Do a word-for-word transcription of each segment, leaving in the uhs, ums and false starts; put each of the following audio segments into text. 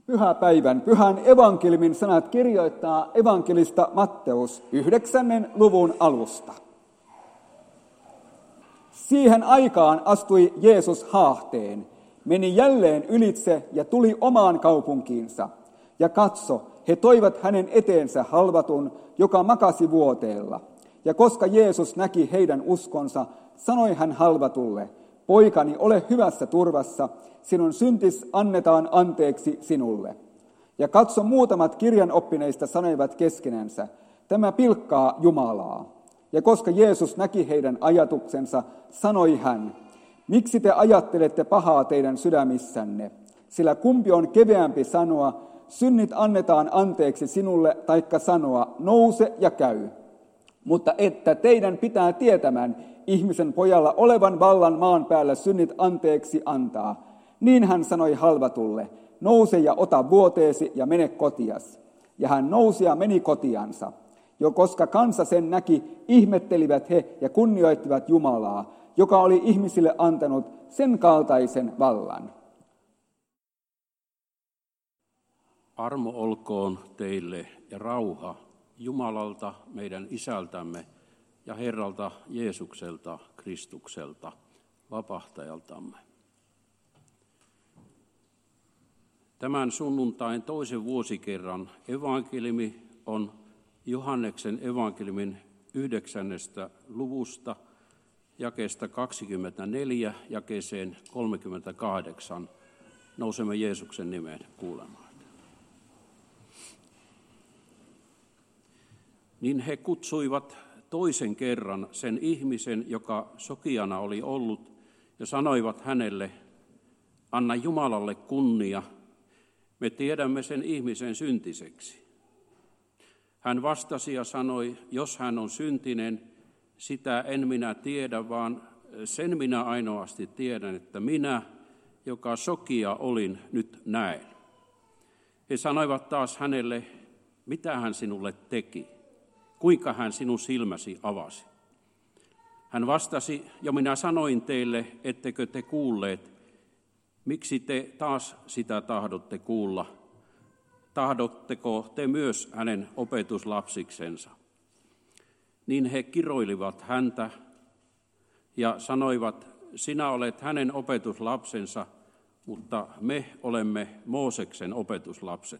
Pyhäpäivän, pyhän evankeliumin sanat kirjoittaa evankelista Matteus yhdeksännen luvun alusta. Siihen aikaan astui Jeesus haahteen, meni jälleen ylitse ja tuli omaan kaupunkiinsa. Ja katso, he toivat hänen eteensä halvatun, joka makasi vuoteella. Ja koska Jeesus näki heidän uskonsa, sanoi hän halvatulle, poikani, ole hyvässä turvassa, sinun syntis annetaan anteeksi sinulle. Ja katso, muutamat kirjanoppineista sanoivat keskenänsä, tämä pilkkaa Jumalaa. Ja koska Jeesus näki heidän ajatuksensa, sanoi hän, miksi te ajattelette pahaa teidän sydämissänne? Sillä kumpi on keveämpi sanoa, synnit annetaan anteeksi sinulle, taikka sanoa, nouse ja käy. Mutta että teidän pitää tietämään ihmisen pojalla olevan vallan maan päällä synnit anteeksi antaa. Niin hän sanoi halvatulle, nouse ja ota vuoteesi ja mene kotias. Ja hän nousi ja meni kotiansa. Jo koska kansa sen näki, ihmettelivät he ja kunnioittivat Jumalaa, joka oli ihmisille antanut sen kaltaisen vallan. Armo olkoon teille ja rauha Jumalalta, meidän Isältämme ja Herralta Jeesukselta, Kristukselta, vapahtajaltamme. Tämän sunnuntain toisen vuosikerran evankeliumi on Johanneksen evankeliumin yhdeksännestä luvusta, jakeesta kaksikymmentäneljä, jakeeseen kolmekymmentäkahdeksan. Nousemme Jeesuksen nimeen kuulemaan. Niin he kutsuivat toisen kerran sen ihmisen, joka sokeana oli ollut, ja sanoivat hänelle, anna Jumalalle kunnia, me tiedämme sen ihmisen syntiseksi. Hän vastasi ja sanoi, jos hän on syntinen, sitä en minä tiedä, vaan sen minä ainoasti tiedän, että minä, joka sokia olin, nyt näen. He sanoivat taas hänelle, mitä hän sinulle teki, kuinka hän sinun silmäsi avasi. Hän vastasi, jo minä sanoin teille, ettekö te kuulleet, miksi te taas sitä tahdotte kuulla? Tahdotteko te myös hänen opetuslapsiksensa? Niin he kiroilivat häntä ja sanoivat, sinä olet hänen opetuslapsensa, mutta me olemme Mooseksen opetuslapset.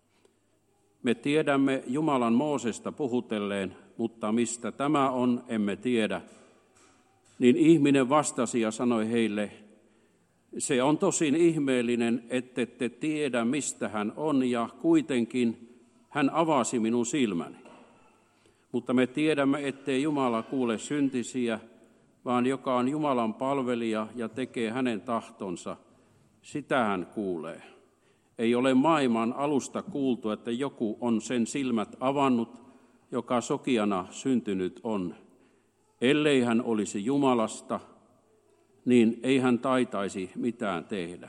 Me tiedämme Jumalan Moosesta puhutelleen, mutta mistä tämä on, emme tiedä. Niin ihminen vastasi ja sanoi heille, se on tosin ihmeellinen, ettette tiedä, mistä hän on, ja kuitenkin hän avasi minun silmäni. Mutta me tiedämme, ettei Jumala kuule syntisiä, vaan joka on Jumalan palvelija ja tekee hänen tahtonsa, sitä hän kuulee. Ei ole maailman alusta kuultu, että joku on sen silmät avannut, joka sokeana syntynyt on. Ellei hän olisi Jumalasta, niin ei hän taitaisi mitään tehdä.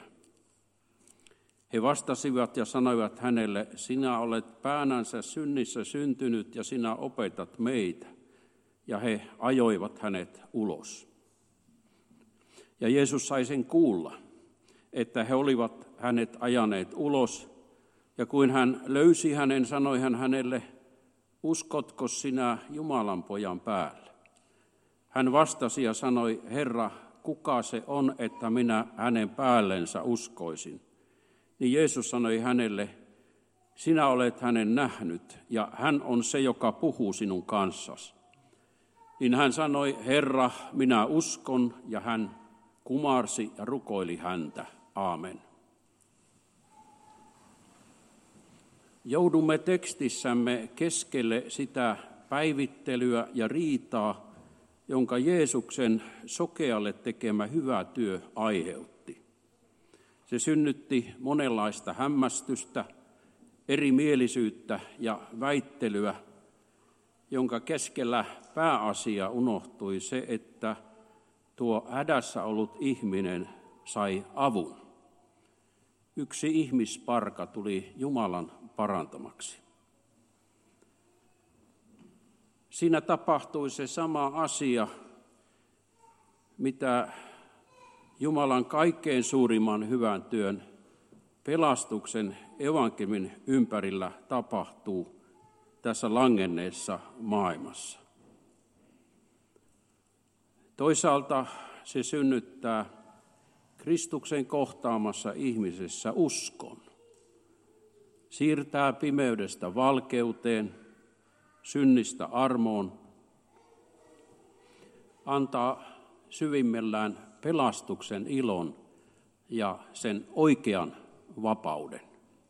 He vastasivat ja sanoivat hänelle, sinä olet päänänsä synnissä syntynyt ja sinä opetat meitä. Ja he ajoivat hänet ulos. Ja Jeesus sai sen kuulla, että he olivat hänet ajaneet ulos. Ja kun hän löysi hänen, sanoi hän hänelle, uskotko sinä Jumalan pojan päälle? Hän vastasi ja sanoi, Herra, kuka se on, että minä hänen päällensä uskoisin? Niin Jeesus sanoi hänelle, sinä olet hänen nähnyt, ja hän on se, joka puhuu sinun kanssasi. Niin hän sanoi, Herra, minä uskon, ja hän kumarsi ja rukoili häntä. Aamen. Joudumme tekstissämme keskelle sitä päivittelyä ja riitaa, jonka Jeesuksen sokealle tekemä hyvä työ aiheutti. Se synnytti monenlaista hämmästystä, erimielisyyttä ja väittelyä, jonka keskellä pääasia unohtui se, että tuo hädässä ollut ihminen sai avun. Yksi ihmisparka tuli Jumalan parantamaksi. Siinä tapahtui se sama asia, mitä Jumalan kaikkein suurimman hyvän työn pelastuksen evankeliumin ympärillä tapahtuu tässä langenneessa maailmassa. Toisaalta se synnyttää Kristuksen kohtaamassa ihmisessä uskon. Siirtää pimeydestä valkeuteen, synnistä armoon, antaa syvimmillään pelastuksen ilon ja sen oikean vapauden.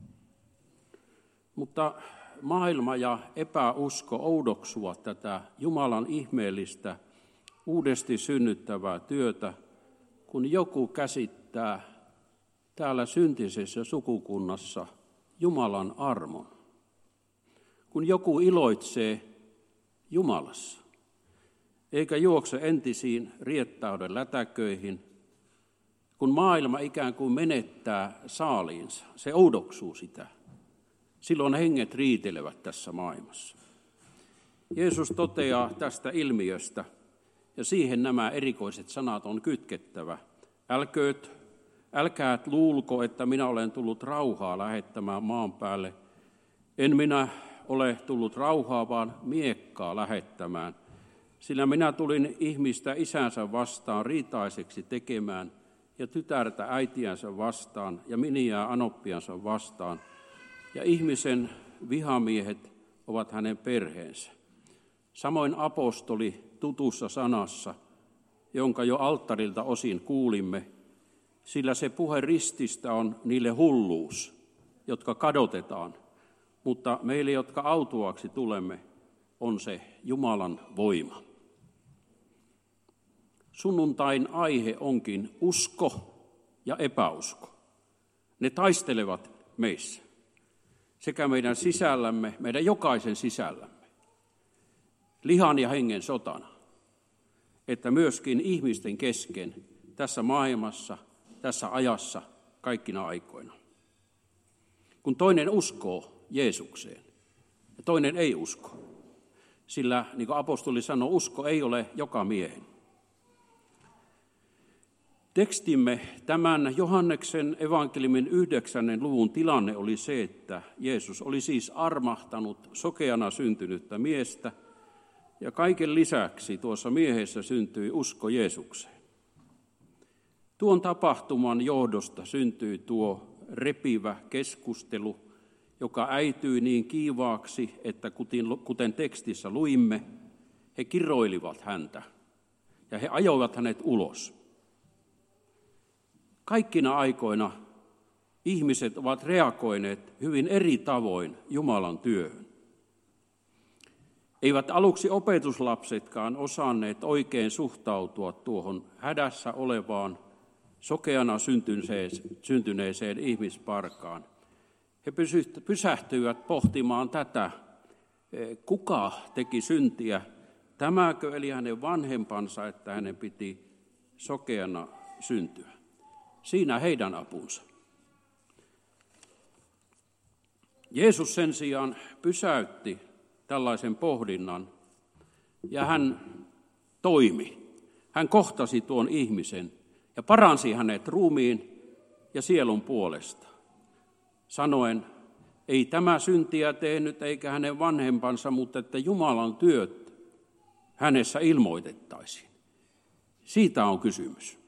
Mutta maailma ja epäusko oudoksuvat tätä Jumalan ihmeellistä, uudesti synnyttävää työtä, kun joku käsittää täällä syntisessä sukukunnassa Jumalan armon. Kun joku iloitsee Jumalassa, eikä juokse entisiin riettauden lätäköihin, kun maailma ikään kuin menettää saaliinsa, se oudoksuu sitä. Silloin henget riitelevät tässä maailmassa. Jeesus toteaa tästä ilmiöstä, ja siihen nämä erikoiset sanat on kytkettävä. Älkööt, älkäät luulko, että minä olen tullut rauhaa lähettämään maan päälle. En minä ole tullut rauhaa, vaan miekkaa lähettämään. Sillä minä tulin ihmistä isänsä vastaan riitaiseksi tekemään, ja tytärtä äitiänsä vastaan, ja miniää anoppiansa vastaan. Ja ihmisen vihamiehet ovat hänen perheensä. Samoin apostoli tutussa sanassa, jonka jo alttarilta osin kuulimme, sillä se puhe rististä on niille hulluus, jotka kadotetaan, mutta meille, jotka autuaksi tulemme, on se Jumalan voima. Sunnuntain aihe onkin usko ja epäusko. Ne taistelevat meissä, sekä meidän sisällämme, meidän jokaisen sisällämme, lihan ja hengen sotana, että myöskin ihmisten kesken tässä maailmassa, tässä ajassa, kaikkina aikoina. Kun toinen uskoo Jeesukseen ja toinen ei usko, sillä niin kuin apostoli sanoi, usko ei ole joka miehen. Tekstimme tämän Johanneksen evankeliumin yhdeksännen luvun tilanne oli se, että Jeesus oli siis armahtanut sokeana syntynyttä miestä, ja kaiken lisäksi tuossa miehessä syntyi usko Jeesukseen. Tuon tapahtuman johdosta syntyi tuo repivä keskustelu, joka äityi niin kiivaaksi, että kuten tekstissä luimme, he kiroilivat häntä ja he ajoivat hänet ulos. Kaikkina aikoina ihmiset ovat reagoineet hyvin eri tavoin Jumalan työhön. Eivät aluksi opetuslapsetkaan osanneet oikein suhtautua tuohon hädässä olevaan, sokeana syntyneeseen ihmisparkaan. He pysähtyivät pohtimaan tätä, kuka teki syntiä, tämäkö eli hänen vanhempansa, että hänen piti sokeana syntyä. Siinä heidän apunsa. Jeesus sen sijaan pysäytti tällaisen pohdinnan ja hän toimi. Hän kohtasi tuon ihmisen ja paransi hänet ruumiin ja sielun puolesta, sanoen, ei tämä syntiä tehnyt eikä hänen vanhempansa, mutta että Jumalan työt hänessä ilmoitettaisiin. Siitä on kysymys.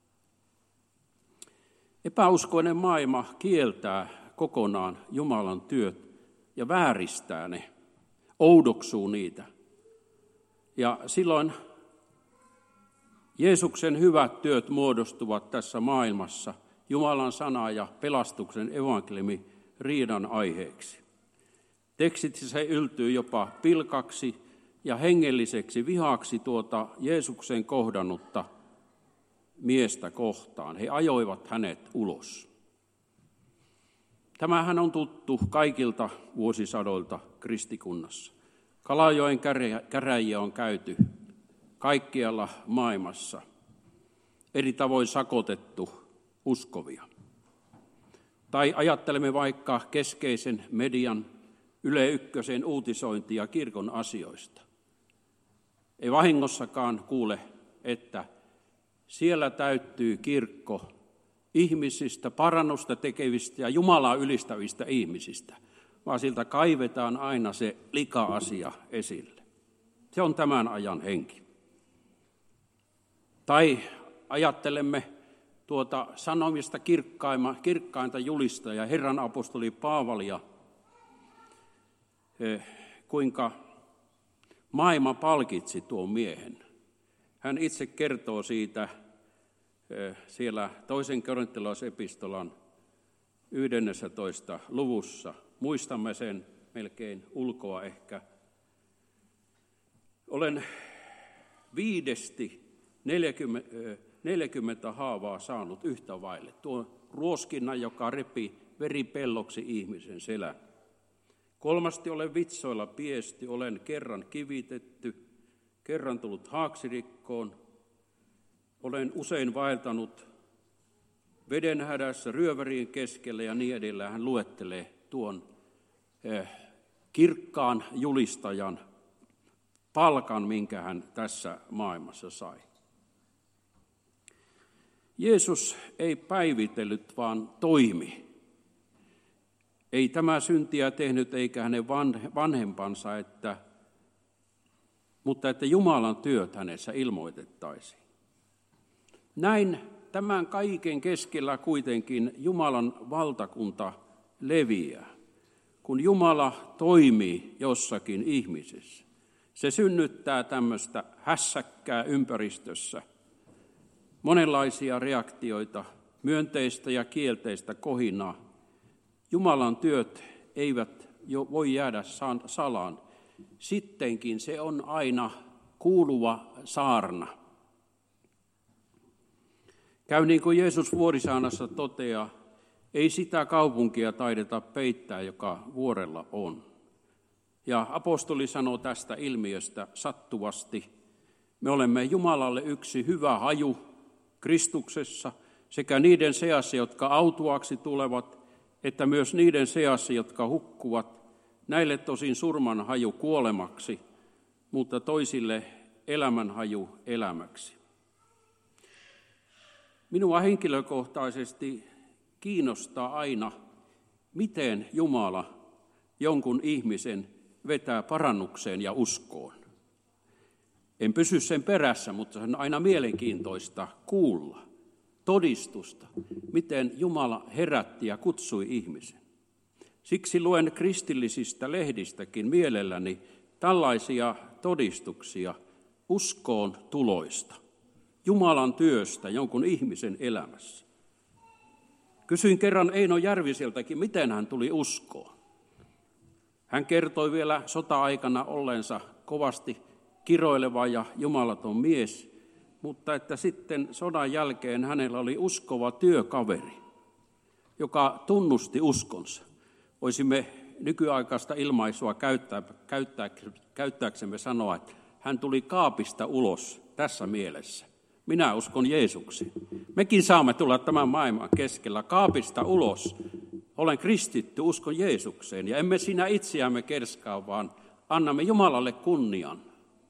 Epäuskoinen maailma kieltää kokonaan Jumalan työt ja vääristää ne, oudoksuu niitä. Ja silloin Jeesuksen hyvät työt muodostuvat tässä maailmassa Jumalan sana ja pelastuksen evankeliumi riidan aiheeksi. Tekstissä se yltyy jopa pilkaksi ja hengelliseksi vihaksi tuota Jeesuksen kohdannutta miestä kohtaan. He ajoivat hänet ulos. Tämähän on tuttu kaikilta vuosisadoilta kristikunnassa. Kalajoen käräjiä on käyty kaikkialla maailmassa. Eri tavoin sakotettu uskovia. Tai ajattelemme vaikka keskeisen median Yle Ykkösen uutisointia kirkon asioista. Ei vahingossakaan kuule, että siellä täyttyy kirkko ihmisistä, parannusta tekevistä ja Jumalaa ylistävistä ihmisistä, vaan siltä kaivetaan aina se lika-asia esille. Se on tämän ajan henki. Tai ajattelemme tuota sanomista kirkkainta julistajaa, Herran apostoli Paavalia, kuinka maailma palkitsi tuon miehen. Hän itse kertoo siitä siellä toisen korinttilaisepistolan yhdennessätoista luvussa. Muistamme sen melkein ulkoa ehkä. Olen viidesti neljäkymmentä haavaa saanut yhtä vaille. Tuo ruoskinnan, joka repi veripelloksi ihmisen selän. Kolmasti olen vitsoilla piesti, olen kerran kivitetty, kerran tullut haaksirikkoon. Olen usein vaeltanut veden hädässä, ryövärien keskellä ja niin edelleen. Hän luettelee tuon eh, kirkkaan julistajan palkan, minkä hän tässä maailmassa sai. Jeesus ei päivitellyt, vaan toimi. Ei tämä syntiä tehnyt eikä hänen vanhempansa, että, mutta että Jumalan työt hänessä ilmoitettaisiin. Näin tämän kaiken keskellä kuitenkin Jumalan valtakunta leviää, kun Jumala toimii jossakin ihmisessä. Se synnyttää tämmöistä hässäkkää ympäristössä, monenlaisia reaktioita, myönteistä ja kielteistä kohinaa. Jumalan työt eivät jo voi jäädä salaan. Sittenkin se on aina kuuluva saarna. Käy niin kuin Jeesus vuorisaarnassa toteaa, ei sitä kaupunkia taideta peittää, joka vuorella on. Ja apostoli sanoo tästä ilmiöstä sattuvasti, me olemme Jumalalle yksi hyvä haju Kristuksessa, sekä niiden seassa, jotka autuaksi tulevat, että myös niiden seassa, jotka hukkuvat, näille tosin surman haju kuolemaksi, mutta toisille elämän haju elämäksi. Minua henkilökohtaisesti kiinnostaa aina, miten Jumala jonkun ihmisen vetää parannukseen ja uskoon. En pysy sen perässä, mutta se on aina mielenkiintoista kuulla todistusta, miten Jumala herätti ja kutsui ihmisen. Siksi luen kristillisistä lehdistäkin mielelläni tällaisia todistuksia uskoon tuloista, Jumalan työstä jonkun ihmisen elämässä. Kysyin kerran Eino Järviseltäkin, miten hän tuli uskoon. Hän kertoi vielä sota-aikana olleensa kovasti kiroileva ja jumalaton mies, mutta että sitten sodan jälkeen hänellä oli uskova työkaveri, joka tunnusti uskonsa. Voisimme nykyaikaista ilmaisua käyttää, käyttää, käyttääksemme sanoa, että hän tuli kaapista ulos tässä mielessä. Minä uskon Jeesukseen. Mekin saamme tulla tämän maailman keskellä kaapista ulos. Olen kristitty, uskon Jeesukseen ja emme siinä itseämme kerskaa, vaan annamme Jumalalle kunnian.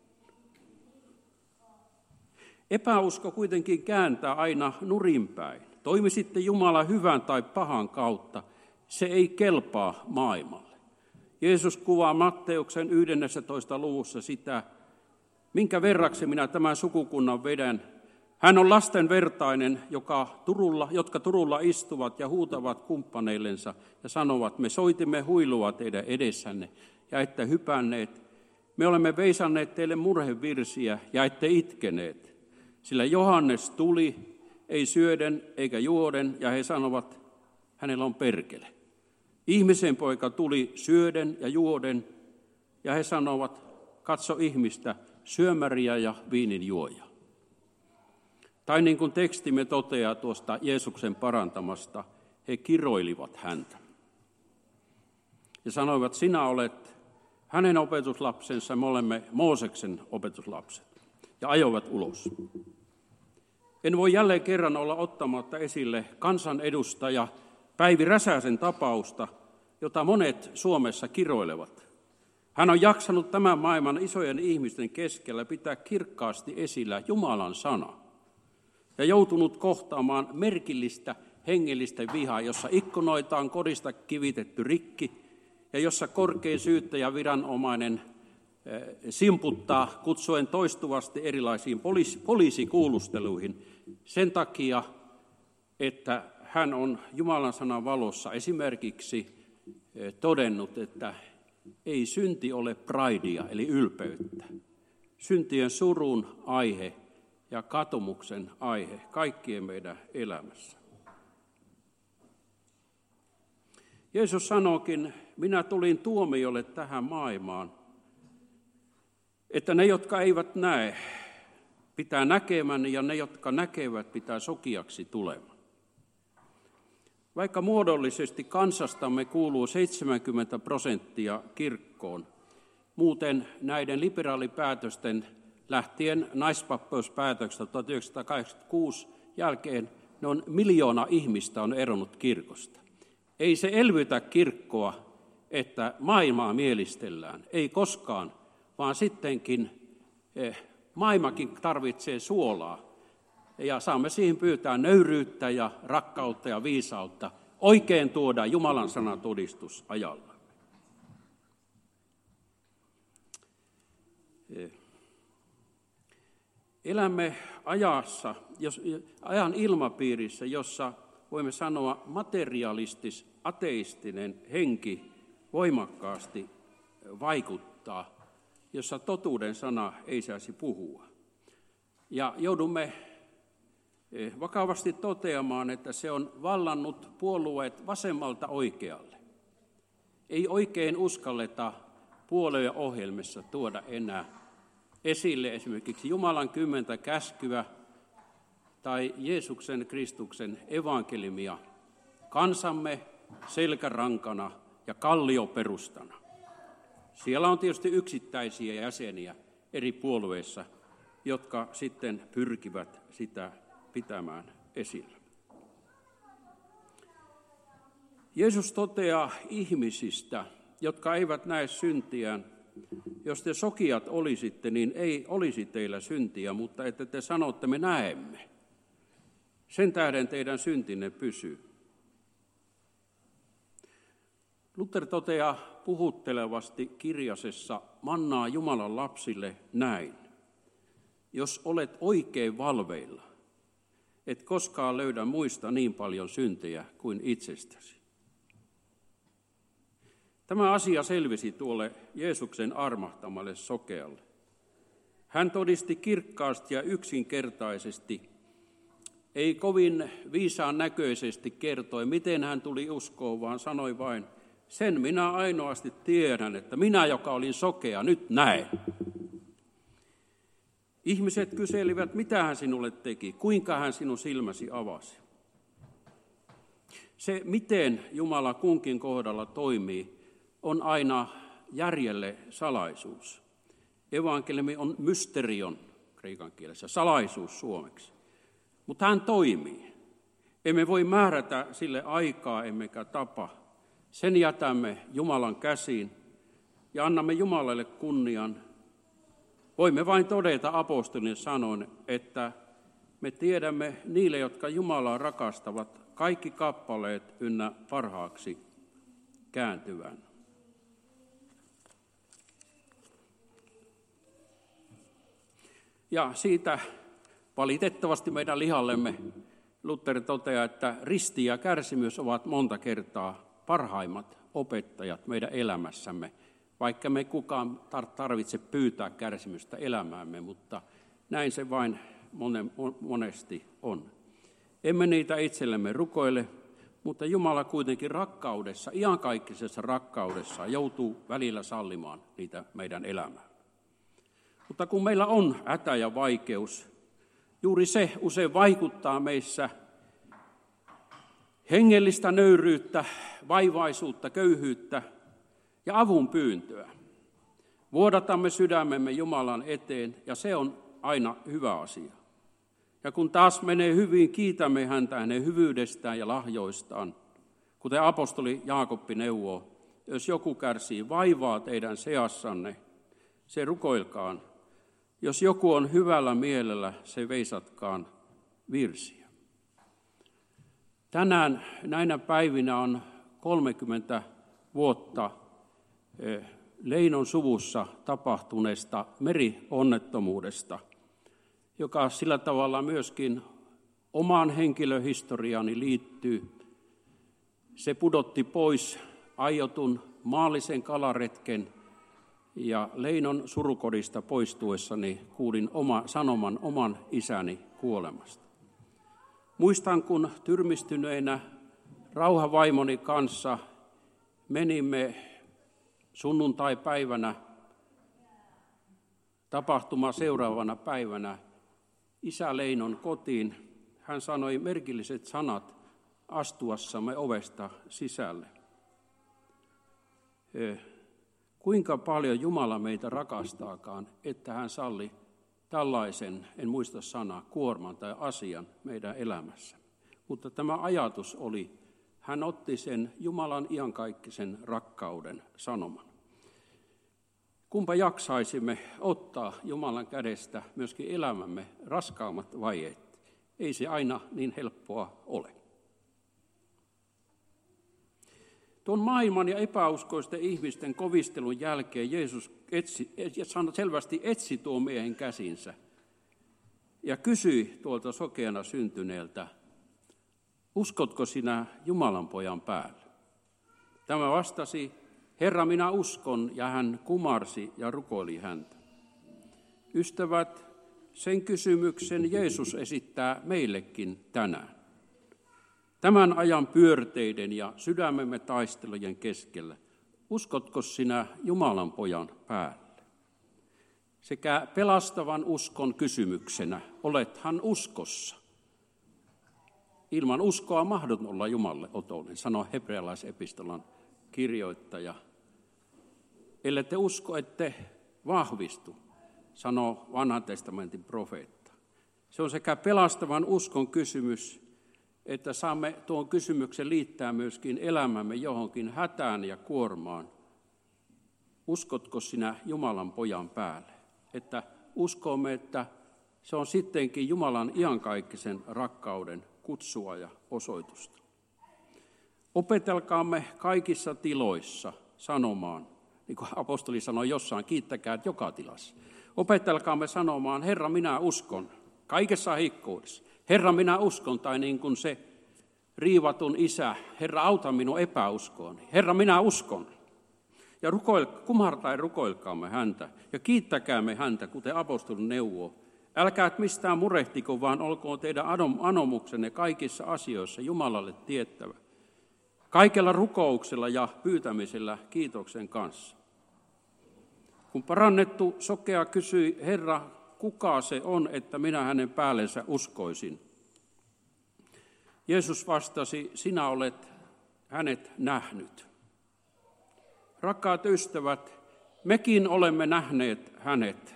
Epäusko kuitenkin kääntää aina nurinpäin. Toimi sitten Jumala hyvän tai pahan kautta, se ei kelpaa maailmalle. Jeesus kuvaa Matteuksen yhdennentoista luvussa sitä, minkä verraksi minä tämän sukukunnan vedän. Hän on lasten vertainen, joka Turulla, jotka Turulla istuvat ja huutavat kumppaneillensa ja sanovat, me soitimme huilua teidän edessänne ja ette hypänneet. Me olemme veisanneet teille murhevirsiä ja ette itkeneet. Sillä Johannes tuli, ei syöden eikä juoden, ja he sanovat, hänellä on perkele. Ihmisen poika tuli syöden ja juoden, ja he sanovat, katso ihmistä, syömäriä ja viinin juoja. Tai niin kuin tekstimme toteaa tuosta Jeesuksen parantamasta, he kiroilivat häntä. Ja sanoivat, sinä olet hänen opetuslapsensa, me olemme Mooseksen opetuslapset. Ja ajoivat ulos. En voi jälleen kerran olla ottamatta esille kansanedustaja Päivi Räsäsen tapausta, jota monet Suomessa kiroilevat. Hän on jaksanut tämän maailman isojen ihmisten keskellä pitää kirkkaasti esillä Jumalan sana ja joutunut kohtaamaan merkillistä hengellisten vihaa, jossa ikkunoita on kodista kivitetty rikki ja jossa korkein syyttäjä viranomainen simputtaa kutsuen toistuvasti erilaisiin poliisi, poliisikuulusteluihin sen takia, että hän on Jumalan sanan valossa esimerkiksi todennut, että ei synti ole pridea eli ylpeyttä. Syntien surun aihe ja katumuksen aihe kaikkien meidän elämässä. Jeesus sanookin, minä tulin tuomiolle tähän maailmaan, että ne, jotka eivät näe, pitää näkemään ja ne, jotka näkevät, pitää sokiaksi tulemaan. Vaikka muodollisesti kansastamme kuuluu seitsemänkymmentä prosenttia kirkkoon, muuten näiden liberaalipäätösten lähtien naispapeuspäätöksestä tuhatyhdeksänsataakahdeksankymmentäkuusi jälkeen noin miljoona ihmistä on eronnut kirkosta. Ei se elvytä kirkkoa, että maailmaa mielistellään, ei koskaan, vaan sittenkin maailmakin tarvitsee suolaa. Ja saamme siihen pyytää nöyryyttä ja rakkautta ja viisautta, oikein tuoda Jumalan sanan todistus ajalla. Elämme ajassa, jos, ajan ilmapiirissä, jossa voimme sanoa materialistis, ateistinen henki voimakkaasti vaikuttaa, jossa totuuden sana ei saisi puhua. Ja joudumme vakavasti toteamaan, että se on vallannut puolueet vasemmalta oikealle. Ei oikein uskalleta puolueohjelmissa tuoda enää esille esimerkiksi Jumalan kymmentä käskyä tai Jeesuksen Kristuksen evankeliumia kansamme selkärankana ja kallioperustana. Siellä on tietysti yksittäisiä jäseniä eri puolueissa, jotka sitten pyrkivät sitä pitämään esillä. Jeesus toteaa ihmisistä, jotka eivät näe syntiään, jos te sokiat olisitte, niin ei olisi teillä syntiä, mutta että te sanotte, me näemme. Sen tähden teidän syntinne pysyy. Luther toteaa puhuttelevasti kirjasessa Mannaa Jumalan lapsille näin. Jos olet oikein valveilla, et koskaan löydä muista niin paljon syntejä kuin itsestäsi. Tämä asia selvisi tuolle Jeesuksen armahtamalle sokealle. Hän todisti kirkkaasti ja yksinkertaisesti, ei kovin viisaan näköisesti kertoi, miten hän tuli uskoon, vaan sanoi vain, sen minä ainoasti tiedän, että minä, joka olin sokea, nyt näen. Ihmiset kyselivät, mitä hän sinulle teki, kuinka hän sinun silmäsi avasi. Se, miten Jumala kunkin kohdalla toimii, on aina järjelle salaisuus. Evankeliumi on mysterion kreikan kielessä, salaisuus suomeksi. Mutta hän toimii. Emme voi määrätä sille aikaa emmekä tapa. Sen jätämme Jumalan käsiin ja annamme Jumalalle kunnian. Voimme vain todeta apostolien sanoin, että me tiedämme niille, jotka Jumalaa rakastavat, kaikki kappaleet ynnä parhaaksi kääntyvän. Ja siitä valitettavasti meidän lihallemme Luther toteaa, että risti ja kärsimys ovat monta kertaa parhaimmat opettajat meidän elämässämme, vaikka me kukaan tarvitse pyytää kärsimystä elämäämme, mutta näin se vain monesti on. Emme niitä itsellemme rukoile, mutta Jumala kuitenkin rakkaudessa, iankaikkisessa rakkaudessa joutuu välillä sallimaan niitä meidän elämään. Mutta kun meillä on hätä ja vaikeus, juuri se usein vaikuttaa meissä hengellistä nöyryyttä, vaivaisuutta, köyhyyttä ja avun pyyntöä. Vuodatamme sydämemme Jumalan eteen ja se on aina hyvä asia. Ja kun taas menee hyvin, kiitämme häntä hänen hyvyydestään ja lahjoistaan. Kuten apostoli Jaakobbi neuvoo, jos joku kärsii vaivaa teidän seassanne, se rukoilkaan. Jos joku on hyvällä mielellä, se veisatkaan virsiä. Tänään näinä päivinä on kolmekymmentä vuotta Leinon suvussa tapahtuneesta merionnettomuudesta, joka sillä tavalla myöskin omaan henkilöhistoriaani liittyy. Se pudotti pois aiotun maallisen kalaretken ja Leinon surukodista poistuessani kuulin oma, sanoman oman isäni kuolemasta. Muistan, kun tyrmistyneenä rauhavaimoni kanssa menimme sunnuntai-päivänä, tapahtuma seuraavana päivänä, isä Leinon kotiin. Hän sanoi merkilliset sanat astuassamme ovesta sisälle. Kuinka paljon Jumala meitä rakastaakaan, että hän salli tällaisen, en muista sanaa, kuorman tai asian meidän elämässä. Mutta tämä ajatus oli, hän otti sen Jumalan iankaikkisen rakkauden sanoman. Kumpa jaksaisimme ottaa Jumalan kädestä myöskin elämämme raskaammat vaiheet. Ei se aina niin helppoa ole. Tuon maailman ja epäuskoisten ihmisten kovistelun jälkeen Jeesus etsi, selvästi etsi tuon miehen käsinsä ja kysyi tuolta sokeana syntyneeltä, uskotko sinä Jumalan pojan päälle? Tämä vastasi, Herra, minä uskon, ja hän kumarsi ja rukoili häntä. Ystävät, sen kysymyksen Jeesus esittää meillekin tänään. Tämän ajan pyörteiden ja sydämemme taistelujen keskellä, uskotko sinä Jumalan pojan päälle? Sekä pelastavan uskon kysymyksenä, olethan uskossa. Ilman uskoa mahdoton olla Jumalalle otollinen, sanoo hebrealaisepistolan kirjoittaja. Ellette usko, ette vahvistu, sanoo vanhan testamentin profeetta. Se on sekä pelastavan uskon kysymys, että saamme tuon kysymyksen liittää myöskin elämämme johonkin hätään ja kuormaan. Uskotko sinä Jumalan pojan päälle? Että uskomme, että se on sittenkin Jumalan iankaikkisen rakkauden kutsua ja osoitusta. Opetelkaamme kaikissa tiloissa sanomaan, niin kuin apostoli sanoi jossain, kiittäkää joka tilassa. Opetelkaamme sanomaan, Herra, minä uskon, kaikessa heikkoudessa. Herra, minä uskon, tai niin kuin se riivatun isä, Herra, auta minun epäuskooni. Herra, minä uskon. Ja rukoil, kumartaen rukoilkaamme häntä ja kiittäkäämme häntä, kuten apostolin neuvoo. Älkää mistään murehtiko, vaan olkoon teidän anomuksenne kaikissa asioissa Jumalalle tiettävä. Kaikella rukouksella ja pyytämisellä kiitoksen kanssa. Kun parannettu sokea kysyi, Herra, kuka se on, että minä hänen päällensä uskoisin? Jeesus vastasi, sinä olet hänet nähnyt. Rakkaat ystävät, mekin olemme nähneet hänet.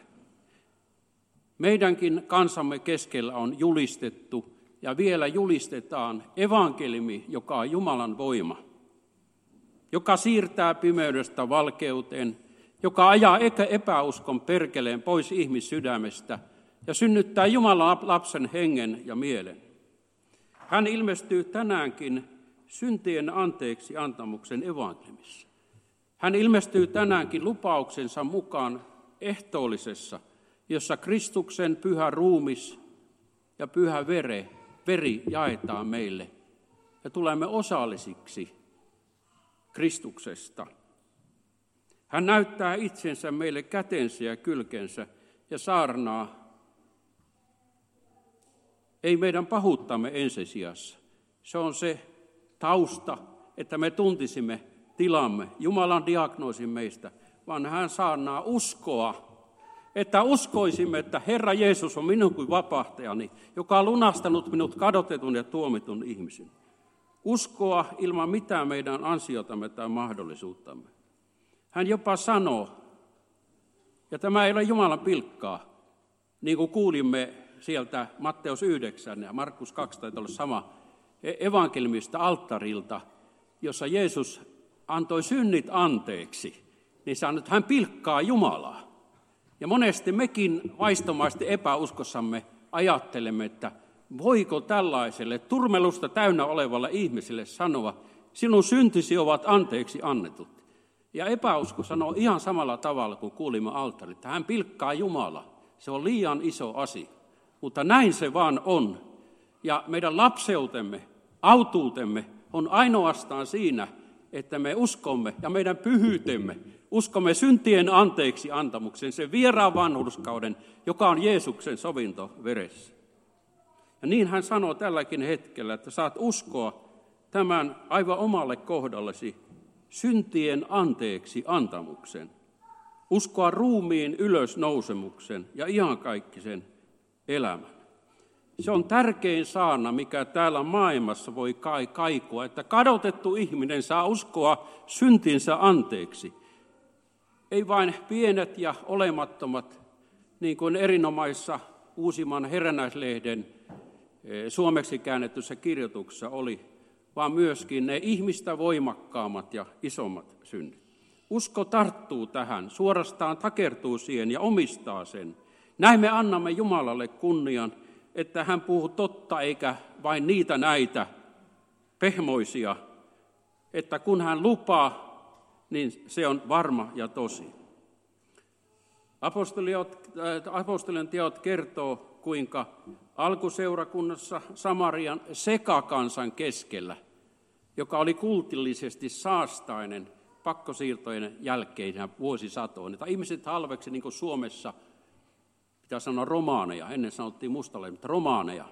Meidänkin kansamme keskellä on julistettu ja vielä julistetaan evankeliumi, joka on Jumalan voima, joka siirtää pimeydestä valkeuteen, joka ajaa epäuskon perkeleen pois ihmissydämestä ja synnyttää Jumalan lapsen hengen ja mielen. Hän ilmestyy tänäänkin syntien anteeksi antamuksen evankeliumissa. Hän ilmestyy tänäänkin lupauksensa mukaan ehtoollisessa, jossa Kristuksen pyhä ruumis ja pyhä vere, veri jaetaan meille ja tulemme osallisiksi Kristuksesta. Hän näyttää itsensä meille kätensä ja kylkensä ja saarnaa, ei meidän pahuuttamme ensisijassa. Se on se tausta, että me tuntisimme tilamme, Jumalan diagnoosin meistä, vaan hän saarnaa uskoa, että uskoisimme, että Herra Jeesus on minun kuin vapahtajani, joka on lunastanut minut kadotetun ja tuomitun ihmisen. Uskoa ilman mitään meidän ansiotamme tai mahdollisuuttamme. Hän jopa sanoo, ja tämä ei ole Jumalan pilkkaa, niin kuin kuulimme sieltä Matteus yhdeksän ja Markus kaksi, tai olla sama evankeliumista alttarilta, jossa Jeesus antoi synnit anteeksi, niin sanoi, että hän pilkkaa Jumalaa. Ja monesti mekin vaistomaisesti epäuskossamme ajattelemme, että voiko tällaiselle turmelusta täynnä olevalle ihmiselle sanoa, sinun syntisi ovat anteeksi annetut. Ja epäusko sanoo ihan samalla tavalla kuin kuulimme altarilla, että hän pilkkaa Jumalaa. Se on liian iso asia, mutta näin se vaan on. Ja meidän lapseutemme, autuutemme on ainoastaan siinä, että me uskomme ja meidän pyhyytemme, uskomme syntien anteeksi antamuksen, sen vieraan vanhurskauden, joka on Jeesuksen sovinto veressä. Ja niin hän sanoo tälläkin hetkellä, että saat uskoa tämän aivan omalle kohdallesi syntien anteeksi antamuksen, uskoa ruumiin ylösnousemuksen ja iankaikkisen elämän. Se on tärkein saana, mikä täällä maailmassa voi kai kaikua, että kadotettu ihminen saa uskoa syntinsä anteeksi. Ei vain pienet ja olemattomat, niin kuin erinomaisessa Uusimman herännäislehden suomeksi käännetyssä kirjoituksessa oli, vaan myöskin ne ihmistä voimakkaammat ja isommat synnit. Usko tarttuu tähän, suorastaan takertuu siihen ja omistaa sen. Näin me annamme Jumalalle kunnian, että hän puhuu totta eikä vain niitä näitä pehmoisia, että kun hän lupaa, niin se on varma ja tosi. Apostolien teot kertoo, kuinka alkuseurakunnassa Samarian sekakansan keskellä, joka oli kultillisesti saastainen pakkosiirtojen jälkeen vuosisatoon, että ihmiset halveksi niin kuin Suomessa, pitää sanoa romaaneja, ennen sanottiin mustalaisia, mutta romaaneja.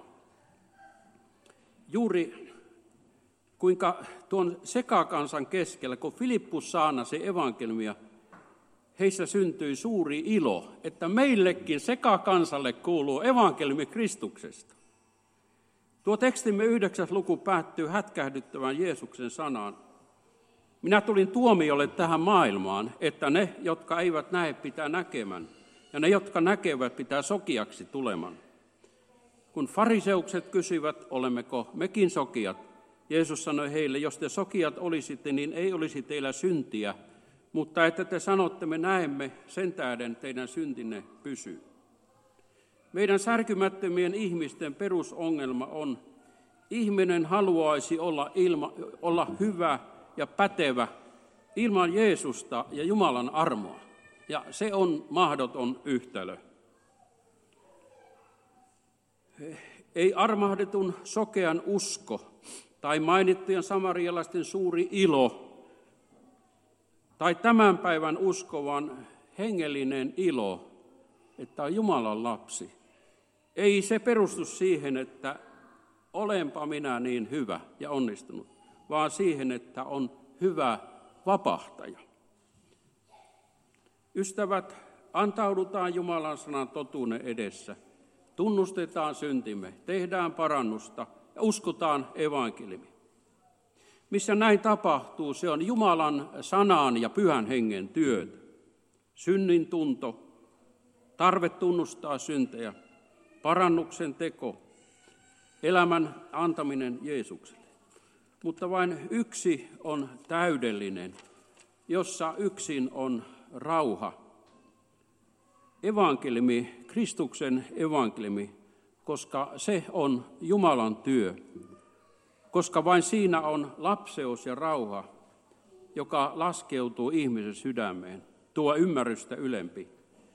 Juuri kuinka tuon sekakansan keskellä, kun Filippus saarnasi evankeliumia, heissä syntyi suuri ilo, että meillekin sekakansalle kuuluu evankeliumi Kristuksesta. Tuo tekstimme yhdeksäs luku päättyy hätkähdyttävän Jeesuksen sanaan. Minä tulin tuomiolle tähän maailmaan, että ne, jotka eivät näe, pitää näkemään, ja ne, jotka näkevät, pitää sokiaksi tuleman. Kun fariseukset kysyivät, olemmeko mekin sokiat, Jeesus sanoi heille, jos te sokiat olisitte, niin ei olisi teillä syntiä, mutta että te sanotte, me näemme, sen tähden teidän syntinne pysyy. Meidän särkymättömien ihmisten perusongelma on, ihminen haluaisi olla, ilma, olla hyvä ja pätevä ilman Jeesusta ja Jumalan armoa. Ja se on mahdoton yhtälö. Ei armahdetun sokean usko tai mainittujen samarialaisten suuri ilo tai tämän päivän usko, vaan hengellinen ilo, että on Jumalan lapsi. Ei se perustu siihen, että olenpa minä niin hyvä ja onnistunut, vaan siihen, että on hyvä vapahtaja. Ystävät, antaudutaan Jumalan sanan totuuden edessä, tunnustetaan syntimme, tehdään parannusta ja uskotaan evankeliumi. Missä näin tapahtuu, se on Jumalan sanan ja pyhän hengen työtä. Synnin tunto, tarve tunnustaa syntejä, parannuksen teko, elämän antaminen Jeesukselle. Mutta vain yksi on täydellinen, jossa yksin on rauha. Evankeliumi, Kristuksen evankeliumi, koska se on Jumalan työ. Koska vain siinä on lapseus ja rauha, joka laskeutuu ihmisen sydämeen, tuo ymmärrystä ylempi.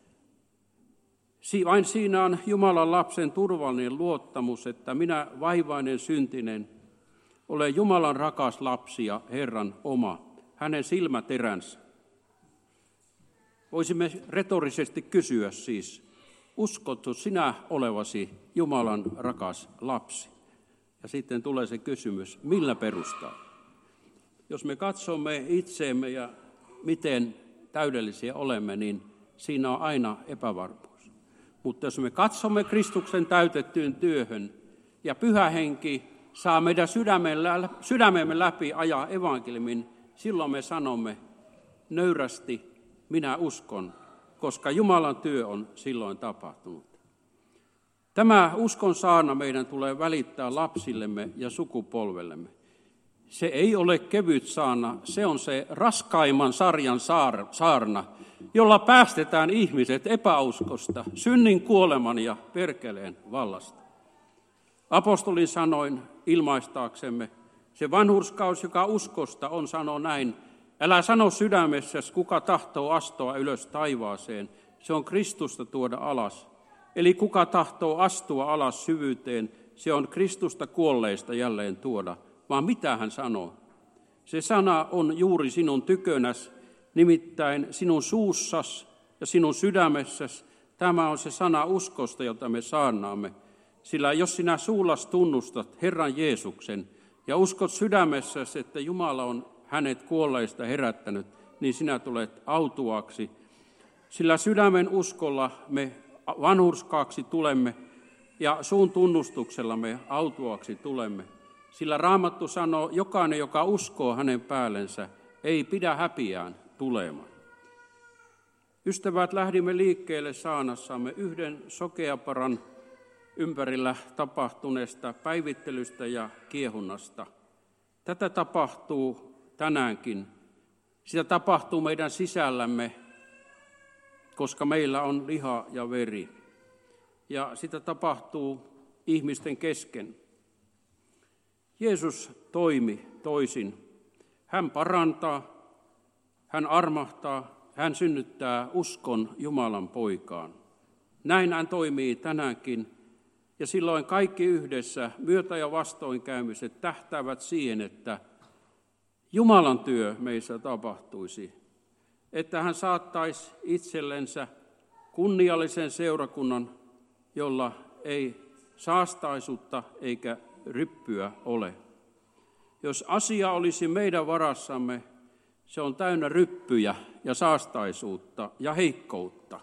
Vain siinä on Jumalan lapsen turvallinen luottamus, että minä vaivainen syntinen olen Jumalan rakas lapsi ja Herran oma, hänen silmäteränsä. Voisimme retorisesti kysyä siis, uskotko sinä olevasi Jumalan rakas lapsi? Ja sitten tulee se kysymys, millä perustaa? Jos me katsomme itseemme ja miten täydellisiä olemme, niin siinä on aina epävarmuus. Mutta jos me katsomme Kristuksen täytettyyn työhön ja Pyhä Henki saa meidän sydämemme läpi ajaa evankeliumin, silloin me sanomme nöyrästi, minä uskon, koska Jumalan työ on silloin tapahtunut. Tämä uskon saarna meidän tulee välittää lapsillemme ja sukupolvellemme. Se ei ole kevyt saarna, se on se raskaimman sarjan saarna, jolla päästetään ihmiset epäuskosta, synnin, kuoleman ja perkeleen vallasta. Apostolin sanoin ilmaistaaksemme, se vanhurskaus, joka uskosta on, sanoo näin, älä sano sydämessäsi, kuka tahtoo astua ylös taivaaseen, se on Kristusta tuoda alas. Eli kuka tahtoo astua alas syvyyteen, se on Kristusta kuolleista jälleen tuoda. Vaan mitä hän sanoo? Se sana on juuri sinun tykönäs, nimittäin sinun suussas ja sinun sydämessäsi. Tämä on se sana uskosta, jota me saarnaamme. Sillä jos sinä suullas tunnustat Herran Jeesuksen ja uskot sydämessäsi, että Jumala on hänet kuolleista herättänyt, niin sinä tulet autuaksi. Sillä sydämen uskolla me vanhurskaaksi tulemme ja suun tunnustuksella me autuaksi tulemme. Sillä Raamattu sanoo, jokainen, joka uskoo hänen päällensä, ei pidä häpiään tulemaan. Ystävät, lähdimme liikkeelle saanassamme yhden sokeaparan ympärillä tapahtuneesta päivittelystä ja kiehunnasta. Tätä tapahtuu tänäänkin. Sitä tapahtuu meidän sisällämme, koska meillä on liha ja veri. Ja sitä tapahtuu ihmisten kesken. Jeesus toimi toisin. Hän parantaa, hän armahtaa, hän synnyttää uskon Jumalan poikaan. Näin hän toimii tänäänkin. Ja silloin kaikki yhdessä myötä- ja vastoinkäymiset tähtäävät siihen, että Jumalan työ meissä tapahtuisi. Että hän saattaisi itsellensä kunniallisen seurakunnan, jolla ei saastaisuutta eikä ryppyä ole. Jos asia olisi meidän varassamme, se on täynnä ryppyjä ja saastaisuutta ja heikkoutta.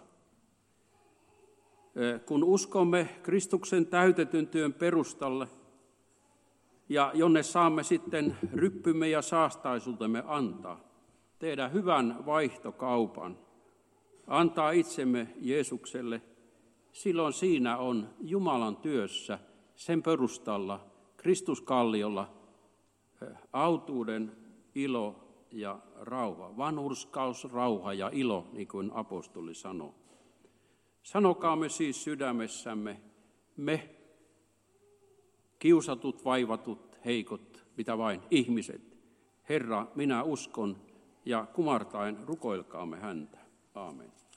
Kun uskomme Kristuksen täytetyn työn perustalle, ja jonne saamme sitten ryppymme ja saastaisuutemme antaa, tehdä hyvän vaihtokaupan, antaa itsemme Jeesukselle, silloin siinä on Jumalan työssä, sen perustalla, Kristuskalliolla, autuuden, ilo ja rauha. Vanhurskaus, rauha ja ilo, niin kuin apostoli sanoo. Sanokaamme siis sydämessämme, me kiusatut, vaivatut, heikot, mitä vain, ihmiset. Herra, minä uskon, ja kumartaen rukoilkaamme häntä. Aamen.